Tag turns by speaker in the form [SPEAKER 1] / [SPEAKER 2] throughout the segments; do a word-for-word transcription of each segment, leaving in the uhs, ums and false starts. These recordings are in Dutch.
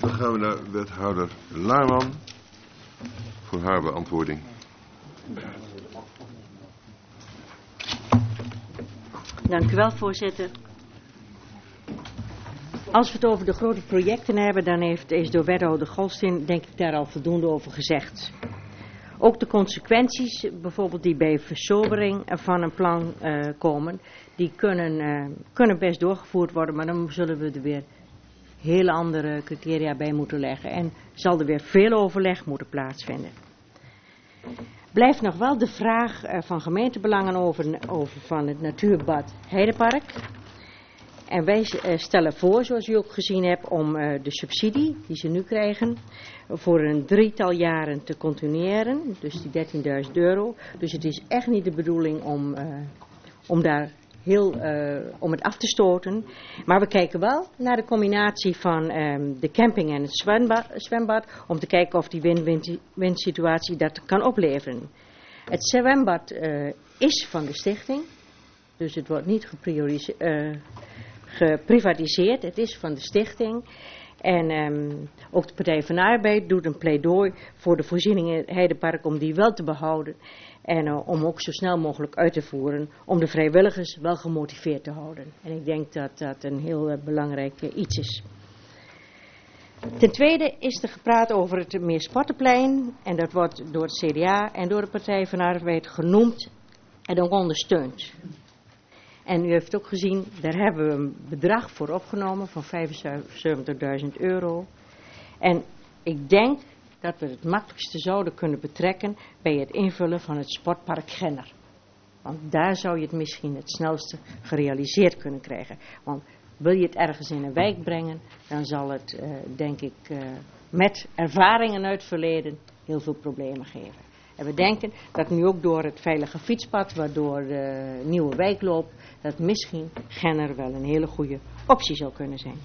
[SPEAKER 1] Dan gaan we naar wethouder Laarman voor haar beantwoording.
[SPEAKER 2] Dank u wel, voorzitter. Als we het over de grote projecten hebben, dan heeft, is door wethouder Golstin denk ik daar al voldoende over gezegd. Ook de consequenties, bijvoorbeeld die bij versobering van een plan uh, komen, die kunnen, uh, kunnen best doorgevoerd worden, maar dan zullen we er weer hele andere criteria bij moeten leggen en zal er weer veel overleg moeten plaatsvinden. Blijft nog wel de vraag uh, van gemeentebelangen over, over van het natuurbad Heidepark. En wij uh, stellen voor, zoals u ook gezien hebt, om uh, de subsidie die ze nu krijgen voor een drietal jaren te continueren. Dus die dertienduizend euro. Dus het is echt niet de bedoeling om, uh, om daar heel, uh, om het af te stoten. Maar we kijken wel naar de combinatie van um, de camping en het zwembad, zwembad. Om te kijken of die win-win situatie dat kan opleveren. Het zwembad uh, is van de stichting. Dus het wordt niet geprioriseerd. Uh, geprivatiseerd. Het is van de stichting. En um, ook de Partij van de Arbeid doet een pleidooi voor de voorzieningen in het Heidepark om die wel te behouden. En uh, om ook zo snel mogelijk uit te voeren. Om de vrijwilligers wel gemotiveerd te houden. En ik denk dat dat een heel uh, belangrijk uh, iets is. Ten tweede is er gepraat over het Meersportenplein. En dat wordt door het C D A en door de Partij van de Arbeid genoemd en ook ondersteund. En u heeft ook gezien, daar hebben we een bedrag voor opgenomen van vijfenzeventigduizend euro. En ik denk dat we het makkelijkste zouden kunnen betrekken bij het invullen van het sportpark Genner. Want daar zou je het misschien het snelste gerealiseerd kunnen krijgen. Want wil je het ergens in een wijk brengen, dan zal het, uh, denk ik, uh, met ervaringen uit het verleden heel veel problemen geven. En we denken dat nu ook door het veilige fietspad, waardoor de nieuwe wijk loopt, dat misschien Genner wel een hele goede optie zou kunnen zijn.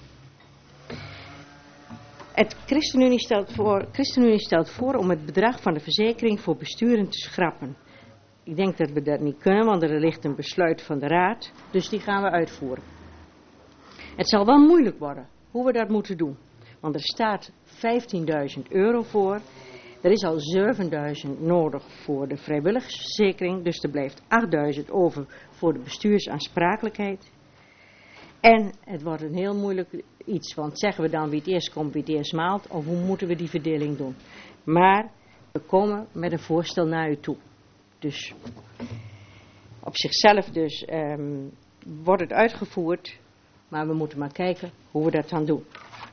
[SPEAKER 2] Het ChristenUnie stelt voor, ChristenUnie stelt voor om het bedrag van de verzekering voor besturen te schrappen. Ik denk dat we dat niet kunnen, want er ligt een besluit van de raad, dus die gaan we uitvoeren. Het zal wel moeilijk worden hoe we dat moeten doen, want er staat vijftienduizend euro voor. Er is al zevenduizend nodig voor de vrijwilligersverzekering, dus er blijft achtduizend over voor de bestuursaansprakelijkheid. En het wordt een heel moeilijk iets, want zeggen we dan wie het eerst komt, wie het eerst maalt, of hoe moeten we die verdeling doen. Maar we komen met een voorstel naar u toe. Dus op zichzelf dus um, wordt het uitgevoerd, maar we moeten maar kijken hoe we dat dan doen.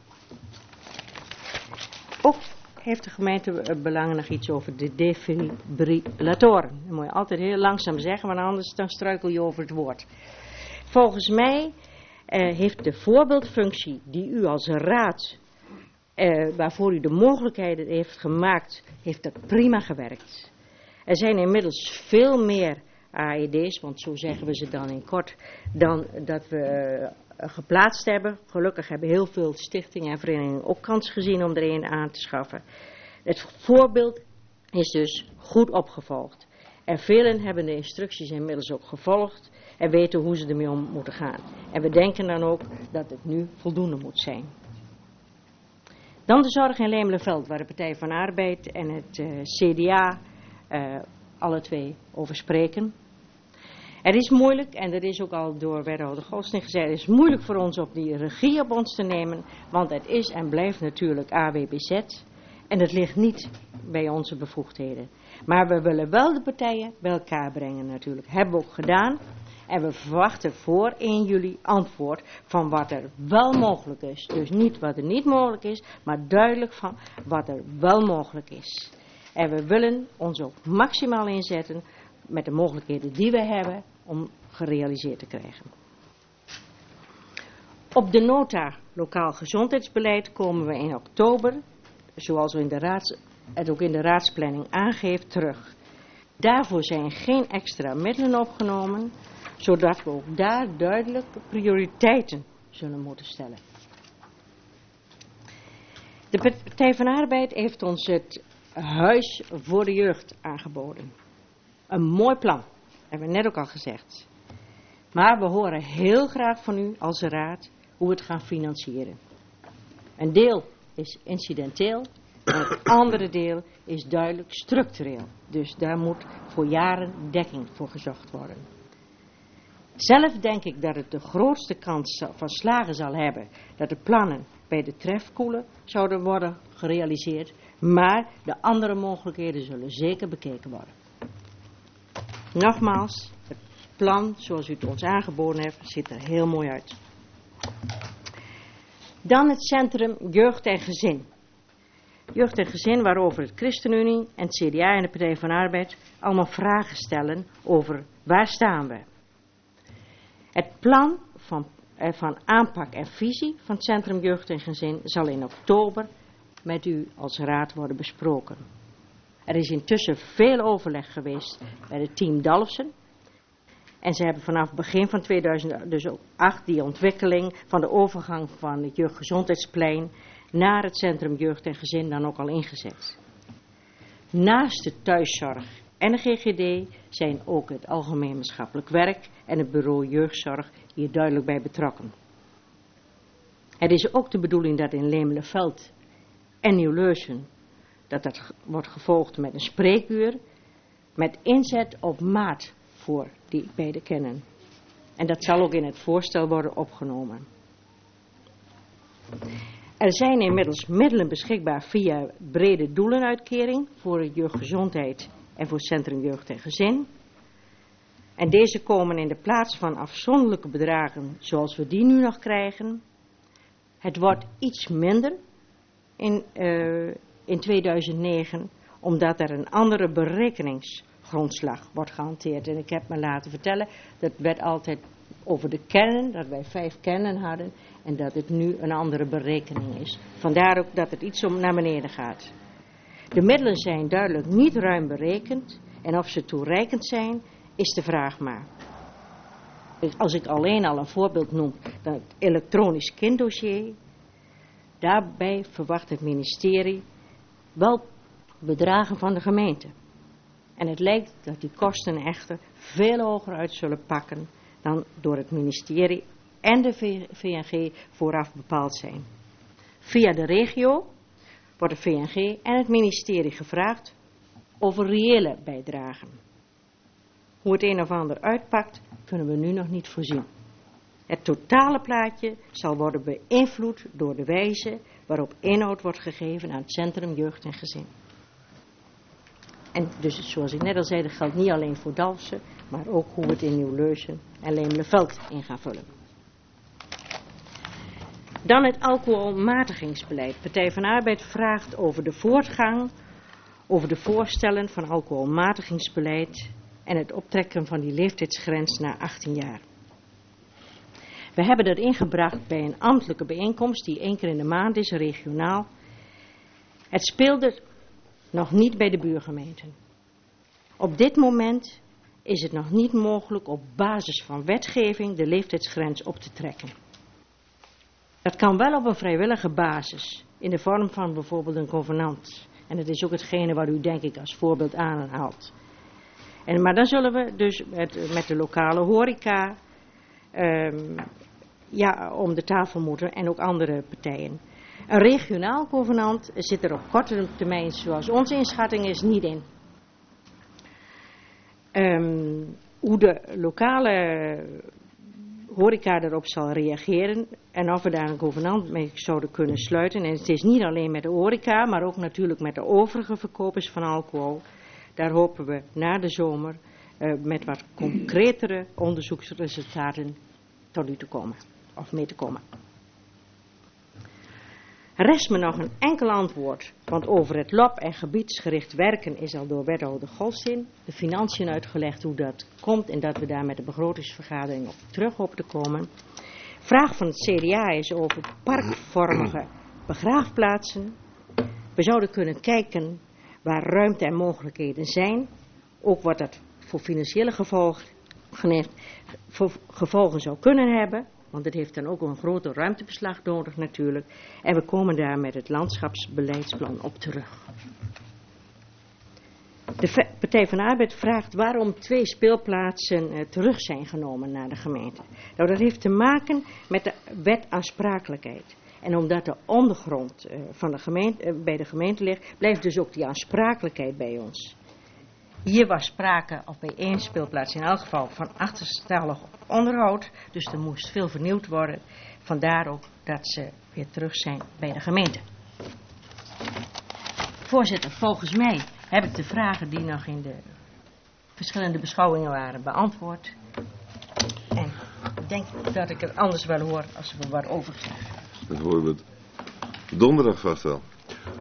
[SPEAKER 2] Ook heeft de gemeente Belangen nog iets over de defibrillatoren. Dat moet je altijd heel langzaam zeggen, want anders dan struikel je over het woord. Volgens mij uh, heeft de voorbeeldfunctie die u als raad, uh, waarvoor u de mogelijkheden heeft gemaakt, heeft dat prima gewerkt. Er zijn inmiddels veel meer A E D's, want zo zeggen we ze dan in kort, dan dat we uh, geplaatst hebben. Gelukkig hebben heel veel stichtingen en verenigingen ook kans gezien om er een aan te schaffen. Het voorbeeld is dus goed opgevolgd. En velen hebben de instructies inmiddels ook gevolgd en weten hoe ze ermee om moeten gaan. En we denken dan ook dat het nu voldoende moet zijn. Dan de zorg in Lemelenveld, waar de Partij van de Arbeid en het uh, C D A uh, alle twee over spreken. Het is moeilijk, en dat is ook al door wethouder Golstin gezegd, het is moeilijk voor ons om die regie op ons te nemen, want het is en blijft natuurlijk A W B Z en het ligt niet bij onze bevoegdheden. Maar we willen wel de partijen bij elkaar brengen natuurlijk, hebben we ook gedaan. En we verwachten voor één juli antwoord van wat er wel mogelijk is. Dus niet wat er niet mogelijk is, maar duidelijk van wat er wel mogelijk is. En we willen ons ook maximaal inzetten met de mogelijkheden die we hebben om gerealiseerd te krijgen. Op de nota lokaal gezondheidsbeleid komen we in oktober, zoals we in de raads, het ook in de raadsplanning aangeeft, terug. Daarvoor zijn geen extra middelen opgenomen, zodat we ook daar duidelijk prioriteiten zullen moeten stellen. De Partij van de Arbeid heeft ons het Huis voor de Jeugd aangeboden. Een mooi plan, hebben we net ook al gezegd. Maar we horen heel graag van u als raad hoe we het gaan financieren. Een deel is incidenteel en het andere deel is duidelijk structureel. Dus daar moet voor jaren dekking voor gezocht worden. Zelf denk ik dat het de grootste kans van slagen zal hebben dat de plannen bij de trefkoelen zouden worden gerealiseerd, maar de andere mogelijkheden zullen zeker bekeken worden. Nogmaals, het plan zoals u het ons aangeboden heeft, ziet er heel mooi uit. Dan het centrum Jeugd en Gezin. Jeugd en Gezin waarover het ChristenUnie en het C D A en de Partij van de Arbeid allemaal vragen stellen over waar staan we. Het plan van, eh, van aanpak en visie van het Centrum Jeugd en Gezin zal in oktober met u als raad worden besproken. Er is intussen veel overleg geweest bij het team Dalfsen. En ze hebben vanaf begin van tweeduizend acht die ontwikkeling van de overgang van het jeugdgezondheidsplein naar het Centrum Jeugd en Gezin dan ook al ingezet. Naast de thuiszorg en de G G D zijn ook het Algemeen Maatschappelijk Werk en het Bureau Jeugdzorg hier duidelijk bij betrokken. Het is ook de bedoeling dat in Lemelenveld en Nieuw-Leusen dat dat wordt gevolgd met een spreekuur met inzet op maat voor die beide kennen. En dat zal ook in het voorstel worden opgenomen. Er zijn inmiddels middelen beschikbaar via brede doelenuitkering voor de jeugdgezondheid en voor het Centrum Jeugd en Gezin. En deze komen in de plaats van afzonderlijke bedragen zoals we die nu nog krijgen. Het wordt iets minder in, uh, in tweeduizend negen, omdat er een andere berekeningsgrondslag wordt gehanteerd. En ik heb me laten vertellen, dat werd altijd over de kernen, dat wij vijf kernen hadden en dat het nu een andere berekening is. Vandaar ook dat het iets om naar beneden gaat. De middelen zijn duidelijk niet ruim berekend en of ze toereikend zijn, is de vraag maar. Als ik alleen al een voorbeeld noem, dan het elektronisch kinddossier, daarbij verwacht het ministerie wel bedragen van de gemeente. En het lijkt dat die kosten echter veel hoger uit zullen pakken dan door het ministerie en de V N G vooraf bepaald zijn. Via de regio wordt de V N G en het ministerie gevraagd over reële bijdragen. Hoe het een of ander uitpakt, kunnen we nu nog niet voorzien. Het totale plaatje zal worden beïnvloed door de wijze waarop inhoud wordt gegeven aan het Centrum Jeugd en Gezin. En dus zoals ik net al zei, dat geldt niet alleen voor Dalfsen, maar ook hoe we het in Nieuw-Leusen en Lemelenveld in gaan vullen. Dan het alcoholmatigingsbeleid. Partij van de Arbeid vraagt over de voortgang, over de voorstellen van alcoholmatigingsbeleid en het optrekken van die leeftijdsgrens naar achttien jaar. We hebben dat ingebracht bij een ambtelijke bijeenkomst die één keer in de maand is, regionaal. Het speelde nog niet bij de buurgemeenten. Op dit moment is het nog niet mogelijk op basis van wetgeving de leeftijdsgrens op te trekken. Dat kan wel op een vrijwillige basis, in de vorm van bijvoorbeeld een convenant. En dat is ook hetgene wat u denk ik als voorbeeld aanhaalt. En, maar dan zullen we dus met, met de lokale horeca um, ja, om de tafel moeten en ook andere partijen. Een regionaal convenant zit er op korte termijn, zoals onze inschatting is, niet in. Um, hoe de lokale horeca erop zal reageren en of we daar een convenant mee zouden kunnen sluiten. En het is niet alleen met de horeca, maar ook natuurlijk met de overige verkopers van alcohol. Daar hopen we na de zomer uh, met wat concretere onderzoeksresultaten tot u te komen, of mee te komen. Rest me nog een enkel antwoord, want over het L O B en gebiedsgericht werken is al door wethouder Golstin de financiën uitgelegd hoe dat komt en dat we daar met de begrotingsvergadering op terug hopen te komen. Vraag van het C D A is over parkvormige begraafplaatsen. We zouden kunnen kijken waar ruimte en mogelijkheden zijn. Ook wat dat voor financiële gevolgen, voor gevolgen zou kunnen hebben. Want het heeft dan ook een groter ruimtebeslag nodig natuurlijk. En we komen daar met het landschapsbeleidsplan op terug. De Partij van de Arbeid vraagt waarom twee speelplaatsen uh, terug zijn genomen naar de gemeente. Nou, dat heeft te maken met de wet aansprakelijkheid. En omdat de ondergrond uh, van de gemeente, uh, bij de gemeente ligt, blijft dus ook die aansprakelijkheid bij ons. Hier was sprake, of bij één speelplaats in elk geval, van achterstallig onderhoud. Dus er moest veel vernieuwd worden. Vandaar ook dat ze weer terug zijn bij de gemeente. Voorzitter, volgens mij heb ik de vragen die nog in de verschillende beschouwingen waren beantwoord. En ik denk dat ik het anders wel hoor als we wat over zeggen.
[SPEAKER 1] Dan horen we het donderdag vast wel.